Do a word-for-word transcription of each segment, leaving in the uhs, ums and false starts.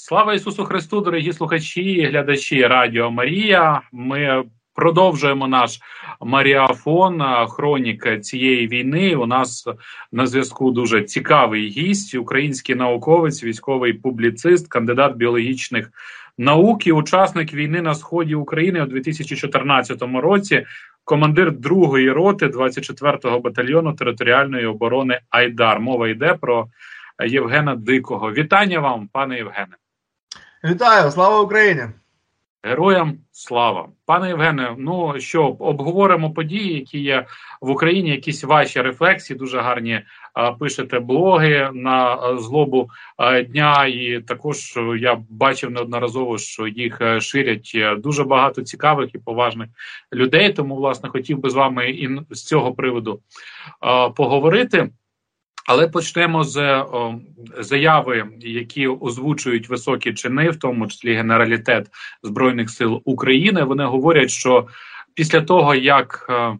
Слава Ісусу Христу, дорогі слухачі і глядачі Радіо Марія. Ми продовжуємо наш маріафон, хроніка цієї війни. У нас на зв'язку дуже цікавий гість, український науковець, військовий публіцист, кандидат біологічних наук і учасник війни на сході України у дві тисячі чотирнадцятому році, командир другої роти двадцять четвертого батальйону територіальної оборони «Айдар». Мова йде про Євгена Дикого. Вітання вам, пане Євгене. Вітаю, слава Україні! Героям слава! Пане Євгене, ну що, обговоримо події, які є в Україні, якісь ваші рефлексії, дуже гарні а, пишете блоги на а, злобу а, дня, і також я бачив неодноразово, що їх а, ширять дуже багато цікавих і поважних людей, тому, власне, хотів би з вами і з цього приводу а, поговорити. Але почнемо з о, заяви, які озвучують високі чини, в тому числі генералітет Збройних сил України. Вони говорять, що після того, як е, е,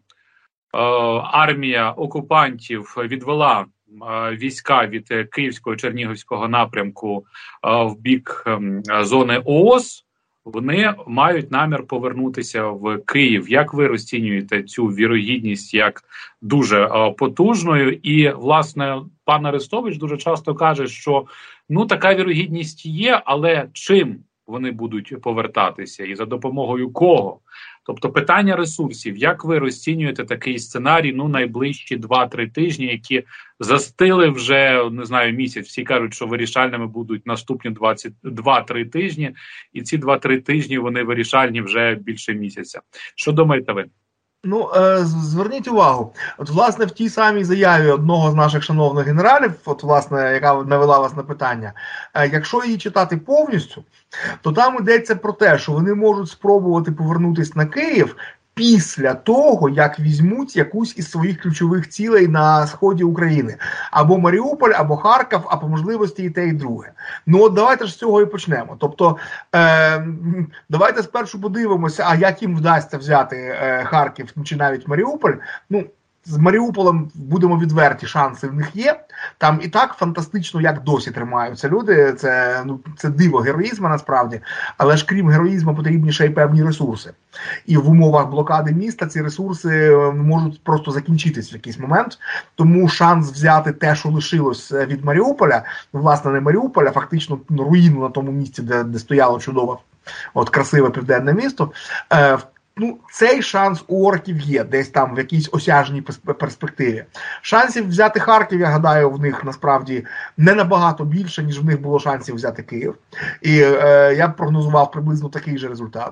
армія окупантів відвела е, війська від Київського, Чернігівського напрямку е, в бік е, зони ООС, вони мають намір повернутися в Київ. Як ви розцінюєте цю вірогідність як дуже о, потужною? І, власне, пан Арестович дуже часто каже, що ну така вірогідність є, але чим вони будуть повертатися і за допомогою кого? Тобто питання ресурсів. Як ви розцінюєте такий сценарій, ну, найближчі два-три тижні, які застили вже, не знаю, місяць. Всі кажуть, що вирішальними будуть наступні двадцять два-три тижні, і ці два-три тижні, вони вирішальні вже більше місяця. Що думаєте ви? Ну, е, зверніть увагу, от, власне, в тій самій заяві одного з наших шановних генералів, от, власне, яка навела вас на питання, е, якщо її читати повністю, то там йдеться про те, що вони можуть спробувати повернутися на Київ після того, як візьмуть якусь із своїх ключових цілей на сході України. Або Маріуполь, або Харків, а по можливості і те, і друге. Ну от давайте ж з цього і почнемо. Тобто, е, давайте спершу подивимося, а як їм вдасться взяти е, Харків чи навіть Маріуполь. Ну, з Маріуполем, будемо відверті, шанси в них є. Там і так фантастично, як досі тримаються люди. Це, ну, це диво героїзму насправді. Але ж крім героїзму потрібні ще й певні ресурси. І в умовах блокади міста ці ресурси можуть просто закінчитись в якийсь момент. Тому шанс взяти те, що лишилось від Маріуполя, ну, власне, не Маріуполя, фактично руїну на тому місці, де, де стояло чудове, от красиве південне місто, е, ну, цей шанс у орків є, десь там в якійсь осяжній перспективі. Шансів взяти Харків, я гадаю, в них насправді не набагато більше, ніж в них було шансів взяти Київ. І е, я б прогнозував приблизно такий же результат.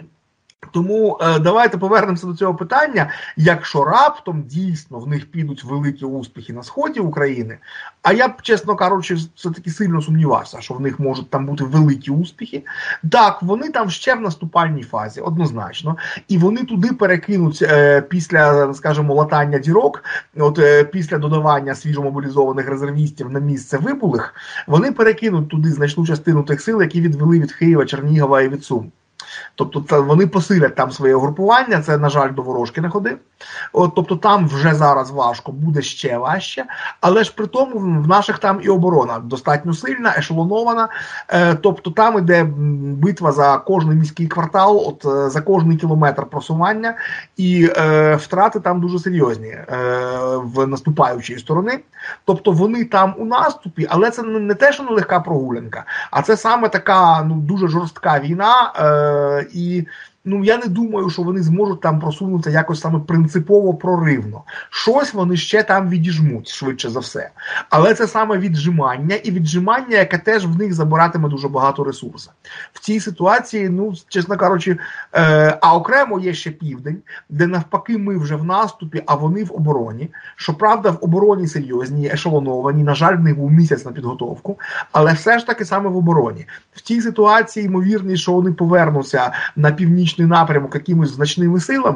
Тому е, давайте повернемося до цього питання. Якщо раптом дійсно в них підуть великі успіхи на сході України, а я б, чесно кажучи, все-таки сильно сумнівався, що в них можуть там бути великі успіхи, так, вони там ще в наступальній фазі, однозначно, і вони туди перекинуть е, після, скажімо, латання дірок, от е, після додавання свіжомобілізованих резервістів на місце вибулих, вони перекинуть туди значну частину тих сил, які відвели від Києва, Чернігова і від Сум. Тобто це, вони посилять там своє угрупування, це, на жаль, до ворожки не ходи. От, тобто там вже зараз важко, буде ще важче, але ж при тому в наших там і оборона достатньо сильна, ешелонована, е, тобто там іде битва за кожний міський квартал, от е, за кожний кілометр просування, і е, втрати там дуже серйозні е, в наступаючої сторони. Тобто вони там у наступі, але це не те, що не легка прогулянка, а це саме така, ну, дуже жорстка війна, е, і ну, я не думаю, що вони зможуть там просунутися якось саме принципово проривно. Щось вони ще там відіжмуть, швидше за все. Але це саме віджимання, і віджимання, яке теж в них забиратиме дуже багато ресурсів. В цій ситуації, ну, чесно кажучи, е, а окремо є ще південь, де навпаки ми вже в наступі, а вони в обороні. Щоправда, в обороні серйозні, ешелоновані, на жаль, в них був місяць на підготовку, але все ж таки саме в обороні. В цій ситуації ймовірність, що вони повернуться на північний напрямок якимось значними силами,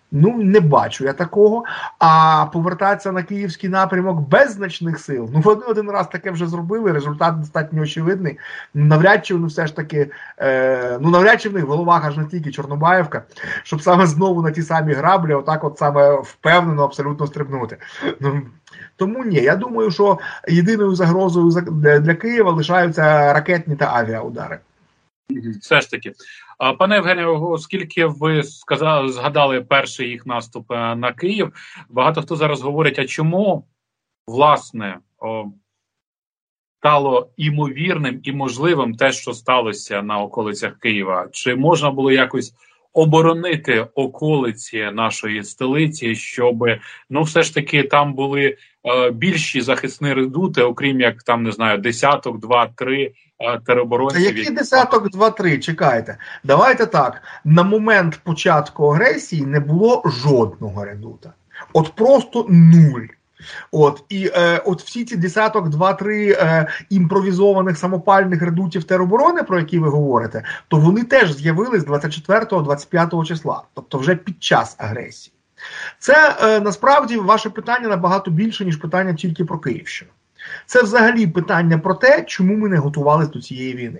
Ну, не бачу я такого. А повертатися на київський напрямок без значних сил, ну, вони один раз таке вже зробили, результат достатньо очевидний. Навряд чи вони все ж таки, е, ну, навряд чи в них в головах аж настільки Чорнобаївка, щоб саме знову на ті самі граблі отак от саме впевнено абсолютно стрибнути. Ну, тому ні, я думаю, що єдиною загрозою для Києва лишаються ракетні та авіаудари. Все ж таки. Пане Євгенію, оскільки ви сказали, згадали перший їх наступ на Київ, багато хто зараз говорить, а чому, власне, о, стало імовірним і можливим те, що сталося на околицях Києва? Чи можна було якось оборонити околиці нашої столиці, щоб, ну, все ж таки там були е, більші захисні редути, окрім як, там, не знаю, десяток, два, три е, тероборонців? Та який десяток, два, три? Чекайте. Давайте так. На момент початку агресії не було жодного редута. От просто нуль. От, і е, от всі ці десяток, два-три е, імпровізованих самопальних редутів тероборони, про які ви говорите, то вони теж з'явились двадцять четвертого - двадцять п'ятого числа, тобто вже під час агресії. Це е, насправді ваше питання набагато більше, ніж питання тільки про Київщину. Це взагалі питання про те, чому ми не готувалися до цієї війни.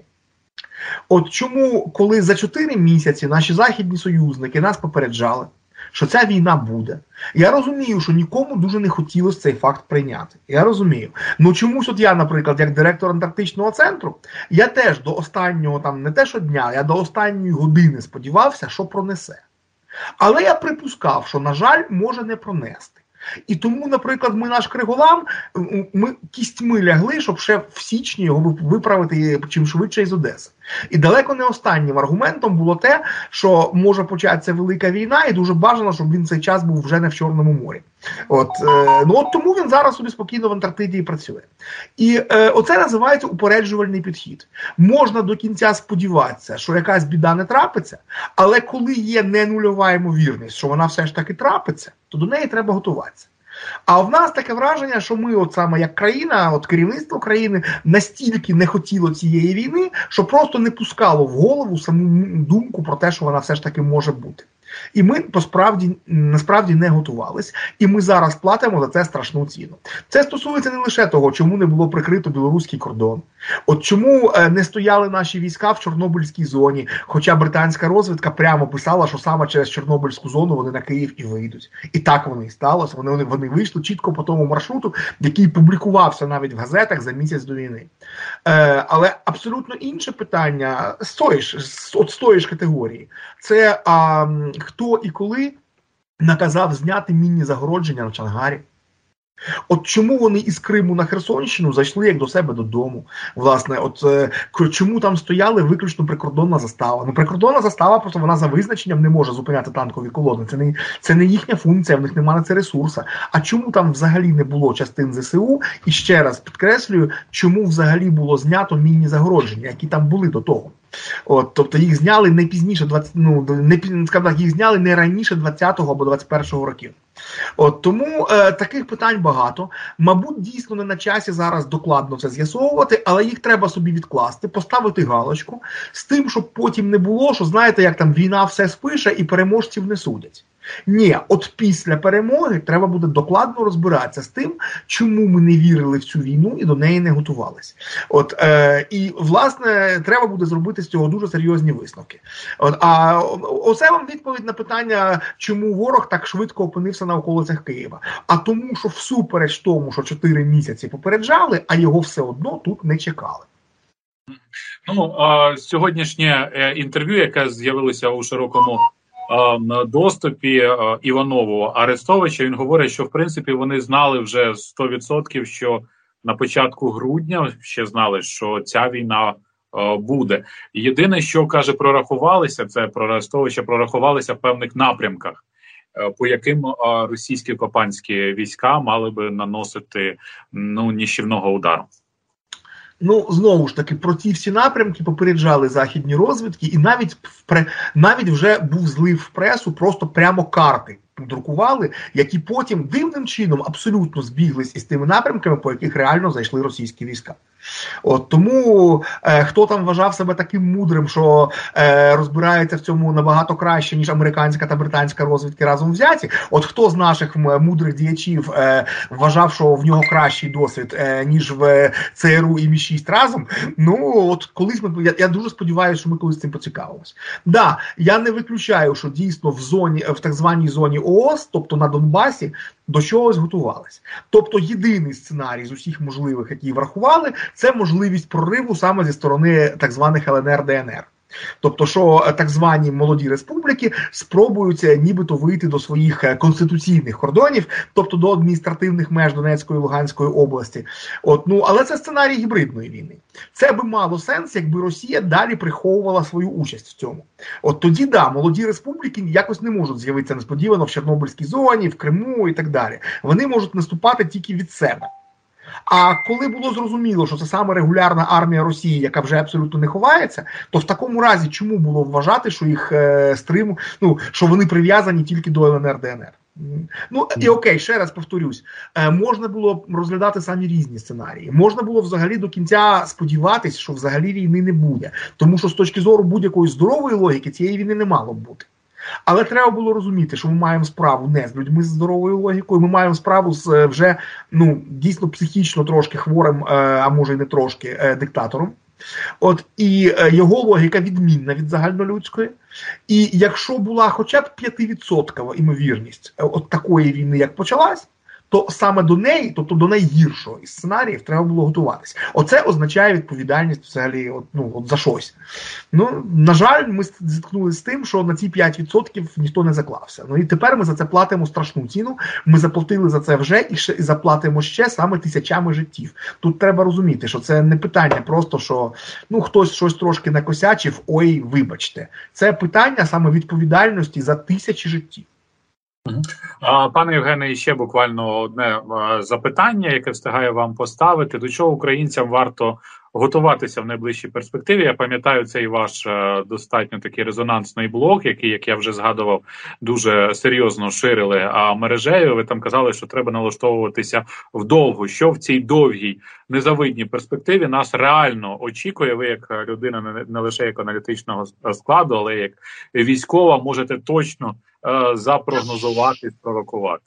От чому, коли за чотири місяці наші західні союзники нас попереджали, що ця війна буде. Я розумію, що нікому дуже не хотілося цей факт прийняти. Я розумію. Ну чомусь от я, наприклад, як директор Антарктичного центру, я теж до останнього, там не те що дня, я до останньої години сподівався, що пронесе. Але я припускав, що, на жаль, може не пронести. І тому, наприклад, ми наш Криголам, ми кістьми лягли, щоб ще в січні його виправити чим швидше із Одеси. І далеко не останнім аргументом було те, що може початися велика війна, і дуже бажано, щоб він цей час був вже не в Чорному морі. От, е, ну от тому він зараз собі спокійно в Антарктиді і працює. І е, оце називається упереджувальний підхід. Можна до кінця сподіватися, що якась біда не трапиться, але коли є не нульова ймовірність, що вона все ж таки трапиться, то до неї треба готуватися. А в нас таке враження, що ми от саме як країна, от керівництво країни настільки не хотіло цієї війни, що просто не пускало в голову саму думку про те, що вона все ж таки може бути. І ми посправді, насправді не готувались, і ми зараз платимо за це страшну ціну. Це стосується не лише того, чому не було прикрито білоруський кордон, от чому не стояли наші війська в Чорнобильській зоні, хоча британська розвідка прямо писала, що саме через Чорнобильську зону вони на Київ і вийдуть. І так воно і сталося, вони, вони вийшли чітко по тому маршруту, який публікувався навіть в газетах за місяць до війни. Е, але абсолютно інше питання з тої ж, от з тої ж категорії. Це а, хто і коли наказав зняти мінні загородження на Чангарі. От чому вони із Криму на Херсонщину зайшли як до себе додому? Власне, от е, чому там стояли виключно прикордонна застава? Ну, прикордонна застава, просто вона за визначенням не може зупиняти танкові колони. Це не, це не їхня функція, в них немає на це ресурсу. А чому там взагалі не було частин зе се у? І ще раз підкреслюю, чому взагалі було знято мінні загородження, які там були до того. От, тобто їх зняли не пізніше, двадцять, ну, не, скажімо так, їх зняли не раніше двадцятого або двадцять першого років. От, тому е, таких питань багато. Мабуть, дійсно не на часі зараз докладно це з'ясовувати, але їх треба собі відкласти, поставити галочку з тим, щоб потім не було, що, знаєте, як там війна все спише і переможців не судять. Ні, от після перемоги треба буде докладно розбиратися з тим, чому ми не вірили в цю війну і до неї не готувалися. От, е, і, власне, треба буде зробити з цього дуже серйозні висновки. От, а оце вам відповідь на питання, чому ворог так швидко опинився на околицях Києва. А тому, що всупереч тому, що чотири місяці попереджали, а його все одно тут не чекали. Ну, а сьогоднішнє інтерв'ю, яке з'явилося у широкому на доступі Іванову Арестовича, він говорить, що в принципі вони знали вже сто відсотків, що на початку грудня ще знали, що ця війна буде. Єдине, що, каже, прорахувалися, це про Арестовича, прорахувалися в певних напрямках, по яким російські окупантські війська мали би наносити, ну, ніщівного удару. Ну, знову ж таки, про ці всі напрямки попереджали західні розвідки, і навіть, навіть вже був злив в пресу просто прямо карти друкували, які потім дивним чином абсолютно збіглись із тими напрямками, по яких реально зайшли російські війська. От тому е, хто там вважав себе таким мудрим, що е, розбирається в цьому набагато краще, ніж американська та британська розвідки разом взяті, от хто з наших мудрих діячів е, вважав, що в нього кращий досвід, е, ніж в ЦРУ і Мі шість разом, ну от колись ми, я, я дуже сподіваюся, що ми колись цим поцікавимось. Да, я не виключаю, що дійсно в зоні, в так званій зоні ООС, тобто на Донбасі, до чогось готувались. Тобто єдиний сценарій з усіх можливих, які врахували, це можливість прориву саме зі сторони так званих Ел Ен Ер, Де Ен Ер. Тобто, що так звані молоді республіки спробують нібито вийти до своїх конституційних кордонів, тобто до адміністративних меж Донецької і Луганської області. От, ну, але це сценарій гібридної війни. Це би мало сенс, якби Росія далі приховувала свою участь в цьому. От тоді, да, молоді республіки якось не можуть з'явитися несподівано в Чорнобильській зоні, в Криму і так далі. Вони можуть наступати тільки від себе. А коли було зрозуміло, що це саме регулярна армія Росії, яка вже абсолютно не ховається, то в такому разі чому було вважати, що їх е, стриму, ну, що вони прив'язані тільки до Ел Ен Ер, Де Ен Ер? Ну, і окей, ще раз повторюсь, е, можна було розглядати самі різні сценарії. Можна було взагалі до кінця сподіватись, що взагалі війни не буде. Тому що з точки зору будь-якої здорової логіки цієї війни не мало б бути. Але треба було розуміти, що ми маємо справу не з людьми з здоровою логікою, ми маємо справу з вже, ну, дійсно психічно трошки хворим, а може й не трошки, диктатором. От, і його логіка відмінна від загальнолюдської. І якщо була хоча б п'ятивідсоткова імовірність от такої війни, як почалась, то саме до неї, тобто до найгіршого із сценаріїв, треба було готуватися. Оце означає відповідальність взагалі от, ну, от за щось. Ну, на жаль, ми зіткнулися з тим, що на ці п'ять відсотків ніхто не заклався. Ну і тепер ми за це платимо страшну ціну. Ми заплатили за це вже і ще і заплатимо ще саме тисячами життів. Тут треба розуміти, що це не питання просто, що ну, хтось щось трошки накосячив, ой, вибачте. Це питання саме відповідальності за тисячі життів. Пане Євгене, ще буквально одне запитання, яке встигаю вам поставити. До чого українцям варто готуватися в найближчій перспективі? Я пам'ятаю цей ваш достатньо такий резонансний блог, який, як я вже згадував, дуже серйозно ширили мережею. Ви там казали, що треба налаштовуватися вдовгу. Що в цій довгій, незавидній перспективі нас реально очікує? Ви, як людина не лише як аналітичного складу, але як військова, можете точно запрогнозувати, спровокувати?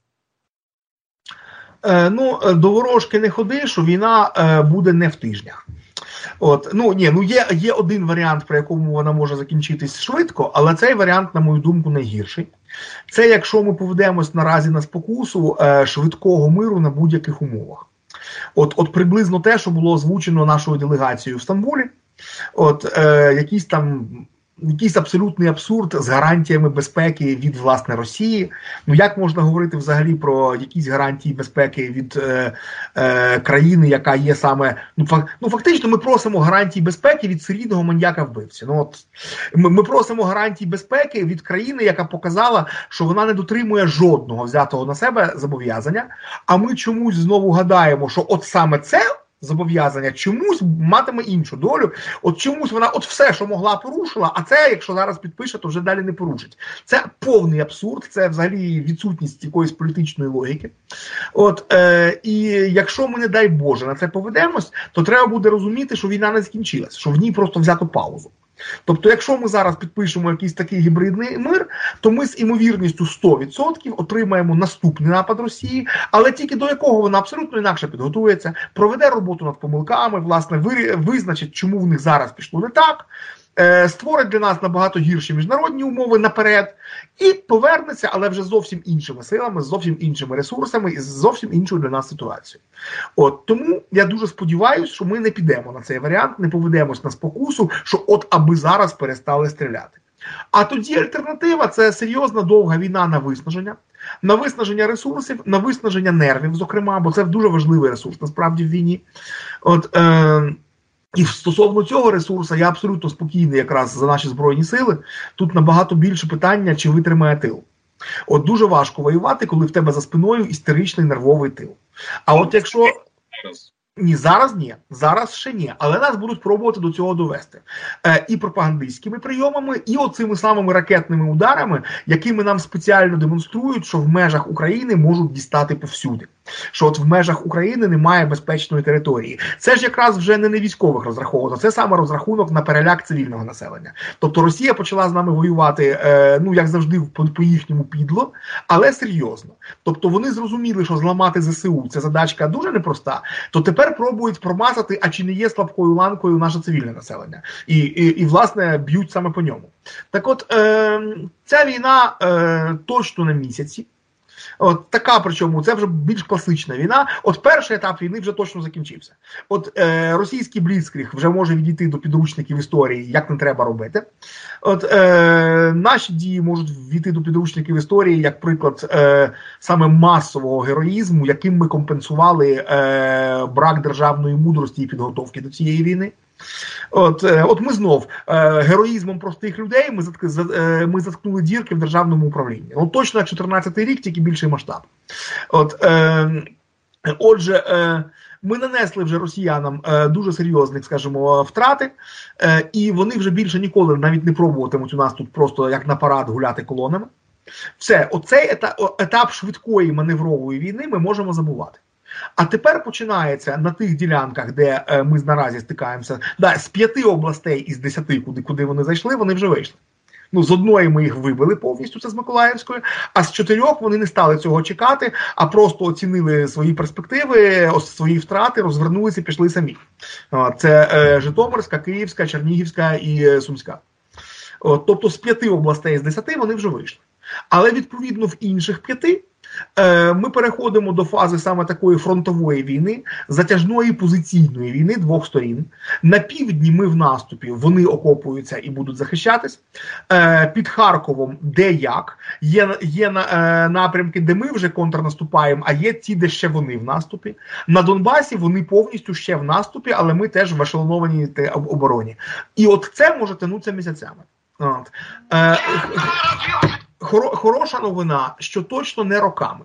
Е, ну, до ворожки не ходи, що війна е, буде не в тижнях. От, ну, ні, ну є, є один варіант, при якому вона може закінчитись швидко, але цей варіант, на мою думку, найгірший. Це якщо ми поведемось наразі на спокусу е, швидкого миру на будь-яких умовах. От, от приблизно те, що було озвучено нашою делегацією в Стамбулі, от е, якісь там якийсь абсолютний абсурд з гарантіями безпеки від, власне, Росії. Ну, як можна говорити взагалі про якісь гарантії безпеки від е, е, країни, яка є саме... Ну, фак, ну, фактично, ми просимо гарантії безпеки від серійного маньяка-вбивці. Ну, от, ми, ми просимо гарантії безпеки від країни, яка показала, що вона не дотримує жодного взятого на себе зобов'язання, а ми чомусь знову гадаємо, що от саме це зобов'язання чомусь матиме іншу долю, от чомусь вона от все, що могла, порушила, а це, якщо зараз підпише, то вже далі не порушить. Це повний абсурд, це взагалі відсутність якоїсь політичної логіки. От, е, і якщо ми, не дай Боже, на це поведемось, то треба буде розуміти, що війна не закінчилась, що в ній просто взято паузу. Тобто, якщо ми зараз підпишемо якийсь такий гібридний мир, то ми з імовірністю сто відсотків отримаємо наступний напад Росії, але тільки до якого вона абсолютно інакше підготується, проведе роботу над помилками, власне, визначить, чому в них зараз пішло не так, створить для нас набагато гірші міжнародні умови наперед і повернеться, але вже зовсім іншими силами, з зовсім іншими ресурсами і з зовсім іншою для нас ситуацією. От, тому я дуже сподіваюся, що ми не підемо на цей варіант, не поведемось на спокусу, що от аби зараз перестали стріляти. А тоді альтернатива – це серйозна довга війна на виснаження, на виснаження ресурсів, на виснаження нервів, зокрема, бо це дуже важливий ресурс, насправді, в війні. От, е- І стосовно цього ресурсу я абсолютно спокійний якраз за наші Збройні Сили. Тут набагато більше питання, чи витримає тил. От дуже важко воювати, коли в тебе за спиною істеричний нервовий тил. А от якщо... Ні, зараз ні. Зараз ще ні. Але нас будуть пробувати до цього довести. Е, і пропагандистськими прийомами, і оцими самими ракетними ударами, якими нам спеціально демонструють, що в межах України можуть дістати повсюди. Що от в межах України немає безпечної території. Це ж якраз вже не на військових розраховано, це саме розрахунок на переляк цивільного населення. Тобто Росія почала з нами воювати, е, ну як завжди, по, по їхньому підло, але серйозно. Тобто вони зрозуміли, що зламати ЗСУ – це задачка дуже непроста, то тепер пробують промазати, а чи не є слабкою ланкою наше цивільне населення. І, і, і власне, б'ють саме по ньому. Так от, е, ця війна е, точно на місяці. От така, причому, це вже більш класична війна. От перший етап війни вже точно закінчився. От е, російський бліцкриг вже може відійти до підручників історії, як не треба робити. От е, наші дії можуть війти до підручників історії, як приклад е, саме масового героїзму, яким ми компенсували е, брак державної мудрості і підготовки до цієї війни. От, от ми знов е, героїзмом простих людей ми, затк, е, ми заткнули дірки в державному управлінні. От точно як чотирнадцятий рік, тільки більший масштаб. От, е, отже, е, ми нанесли вже росіянам е, дуже серйозних, скажімо, втрати, е, і вони вже більше ніколи навіть не пробуватимуть у нас тут просто як на парад гуляти колонами. Все, оцей етап, етап швидкої маневрової війни ми можемо забувати. А тепер починається на тих ділянках, де е, ми наразі стикаємося, да, з п'яти областей із десяти, куди, куди вони зайшли, вони вже вийшли. Ну, з одної ми їх вибили повністю, це з Миколаївської, а з чотирьох вони не стали цього чекати, а просто оцінили свої перспективи, свої втрати, розвернулися і пішли самі. Це е, Житомирська, Київська, Чернігівська і е, Сумська. От, тобто з п'яти областей з десяти вони вже вийшли. Але відповідно в інших п'яти ми переходимо до фази саме такої фронтової війни, затяжної позиційної війни двох сторін. На півдні ми в наступі, вони окопуються і будуть захищатись. Під Харковом де як. Є, є напрямки, де ми вже контрнаступаємо, а є ті, де ще вони в наступі. На Донбасі вони повністю ще в наступі, але ми теж в ешелонованій обороні. І от це може тягнутися місяцями. От. Хороша новина, що точно не роками.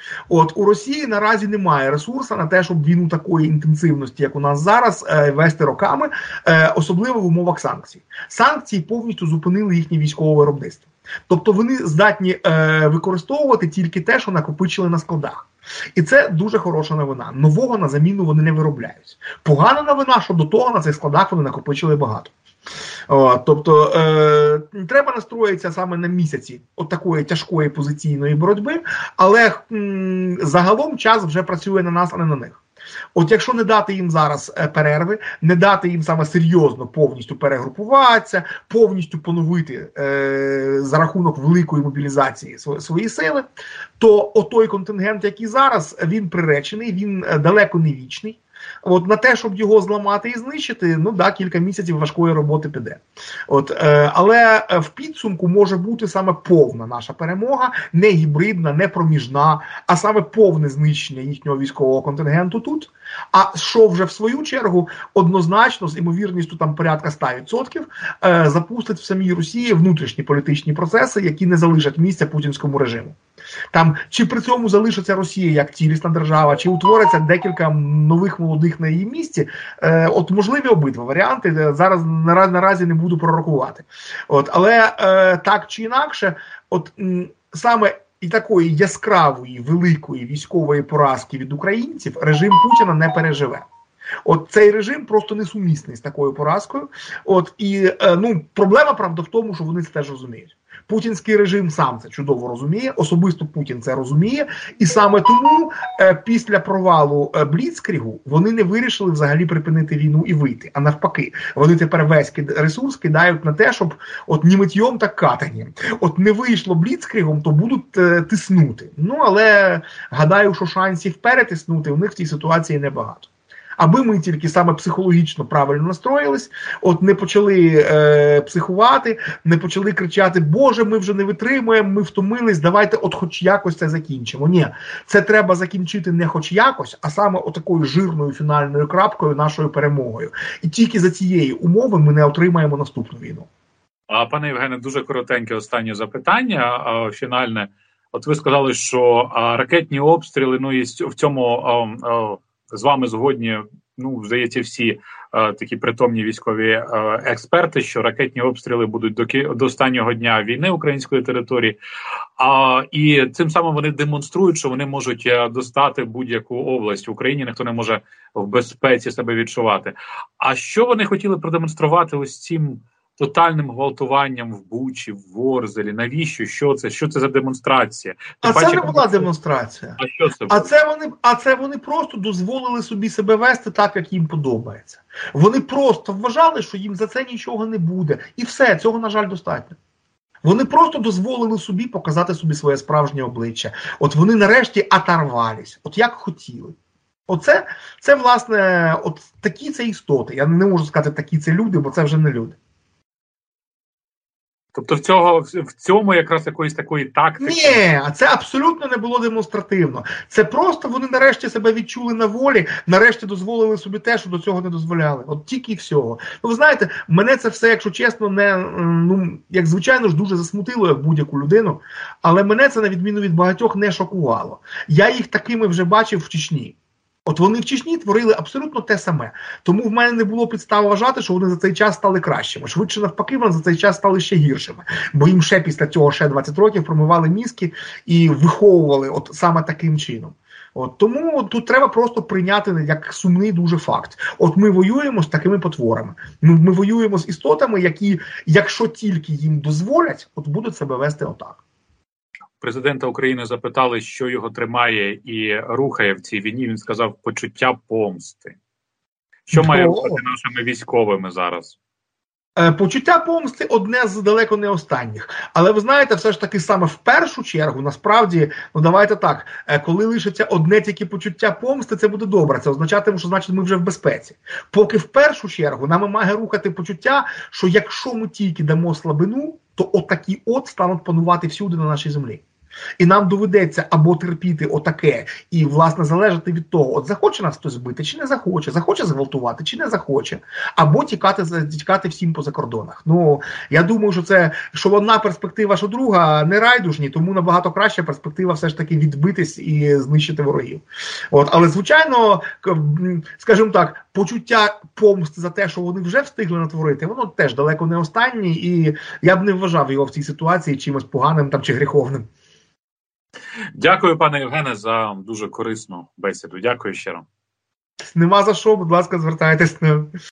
От у Росії наразі немає ресурсу на те, щоб війну такої інтенсивності, як у нас зараз, вести роками, особливо в умовах санкцій. Санкції повністю зупинили їхнє військове виробництво. Тобто вони здатні використовувати тільки те, що накопичили на складах. І це дуже хороша новина. Нового на заміну вони не виробляють. Погана новина, що до того на цих складах вони накопичили багато. О, тобто е, треба настроїтися саме на місяці от такої тяжкої позиційної боротьби, але м, загалом час вже працює на нас, а не на них. От якщо не дати їм зараз перерви, не дати їм саме серйозно повністю перегрупуватися, повністю поновити е, за рахунок великої мобілізації свої сили, то отой контингент, який зараз, він приречений, він далеко не вічний. От на те, щоб його зламати і знищити, ну да, кілька місяців важкої роботи піде. От, е, але в підсумку може бути саме повна наша перемога, не гібридна, не проміжна, а саме повне знищення їхнього військового контингенту тут. А що вже в свою чергу однозначно з імовірністю там порядка сто відсотків е, запустить в самій Росії внутрішні політичні процеси, які не залишать місця путінському режиму. Там, чи при цьому залишиться Росія як цілісна держава, чи утвориться декілька нових молодих на її місці, е, от можливі обидва варіанти, зараз наразі, наразі не буду пророкувати. От, але е, так чи інакше, от м, саме і такої яскравої, великої військової поразки від українців режим Путіна не переживе. От цей режим просто несумісний з такою поразкою. От, і е, ну, проблема, правда, в тому, що вони це теж розуміють. Путінський режим сам це чудово розуміє, особисто Путін це розуміє, і саме тому е, після провалу е, Бліцкрігу вони не вирішили взагалі припинити війну і вийти, а навпаки, вони тепер весь ресурс кидають на те, щоб от ні миттєм, так катанням. От не вийшло Бліцкрігом, то будуть е, тиснути. Ну, але гадаю, що шансів перетиснути у них в цій ситуації небагато. Аби ми тільки саме психологічно правильно настроїлись, от не почали е, психувати, не почали кричати: Боже, ми вже не витримуємо, ми втомились, давайте от хоч якось це закінчимо. Ні, це треба закінчити не хоч якось, а саме отакою жирною фінальною крапкою, нашою перемогою. І тільки за цієї умови ми не отримаємо наступну війну. А, пане Євгене, дуже коротеньке останнє запитання, а, фінальне. От ви сказали, що а, ракетні обстріли, ну і в цьому а, а, з вами згодні ну, здається, всі е, такі притомні військові е, експерти, що ракетні обстріли будуть до, до останнього дня війни української території. А, і цим самим вони демонструють, що вони можуть достати будь-яку область. В Україні ніхто не може в безпеці себе відчувати. А що вони хотіли продемонструвати ось цим тотальним гвалтуванням в Бучі, в Ворзелі? Навіщо? Що це? Що це за демонстрація? А це не була демонстрація. А що це було? А це вони, а це вони просто дозволили собі себе вести так, як їм подобається. Вони просто вважали, що їм за це нічого не буде. І все, цього, на жаль, достатньо. Вони просто дозволили собі показати собі своє справжнє обличчя. От вони нарешті оторвались, от як хотіли. Оце, це, власне, от такі це істоти. Я не можу сказати, такі це люди, бо це вже не люди. Тобто в цього в цьому якраз якоїсь такої тактики? Ні, а це абсолютно не було демонстративно. Це просто вони нарешті себе відчули на волі, нарешті дозволили собі те, що до цього не дозволяли. От тільки і всього. Ну, ви знаєте, мене це все, якщо чесно, не, ну, як звичайно ж, дуже засмутило, як будь-яку людину, але мене це, на відміну від багатьох, не шокувало. Я їх такими вже бачив в Чечні. От вони в Чечні творили абсолютно те саме. Тому в мене не було підстав вважати, що вони за цей час стали кращими. Швидше навпаки, вони за цей час стали ще гіршими. Бо їм ще після цього ще двадцять років промивали мізки і виховували от саме таким чином. От тому тут треба просто прийняти як сумний дуже факт. От ми воюємо з такими потворами. Ми, ми воюємо з істотами, які, якщо тільки їм дозволять, от будуть себе вести отак. Президента України запитали, що його тримає і рухає в цій війні. Він сказав почуття помсти. Що має бути нашими військовими зараз? Почуття помсти одне з далеко не останніх. Але ви знаєте, все ж таки саме в першу чергу, насправді, ну давайте так, коли лишиться одне тільки почуття помсти, це буде добре. Це означатиме, що значить ми вже в безпеці. Поки в першу чергу нами має рухати почуття, що якщо ми тільки дамо слабину, то отакі от стануть панувати всюди на нашій землі. І нам доведеться або терпіти отаке, і, власне, залежати від того, от захоче нас хтось збити, чи не захоче, захоче зґвалтувати, чи не захоче, або тікати, тікати всім по закордонах. Ну, я думаю, що це, що одна перспектива, що друга, не райдужні, тому набагато краща перспектива все ж таки відбитись і знищити ворогів. От, але, звичайно, скажімо так, почуття помсти за те, що вони вже встигли натворити, воно теж далеко не останнє, і я б не вважав його в цій ситуації чимось поганим там чи гріховним. Дякую, пане Євгене, за дуже корисну бесіду. Дякую щиро. Нема за що, будь ласка, звертайтесь.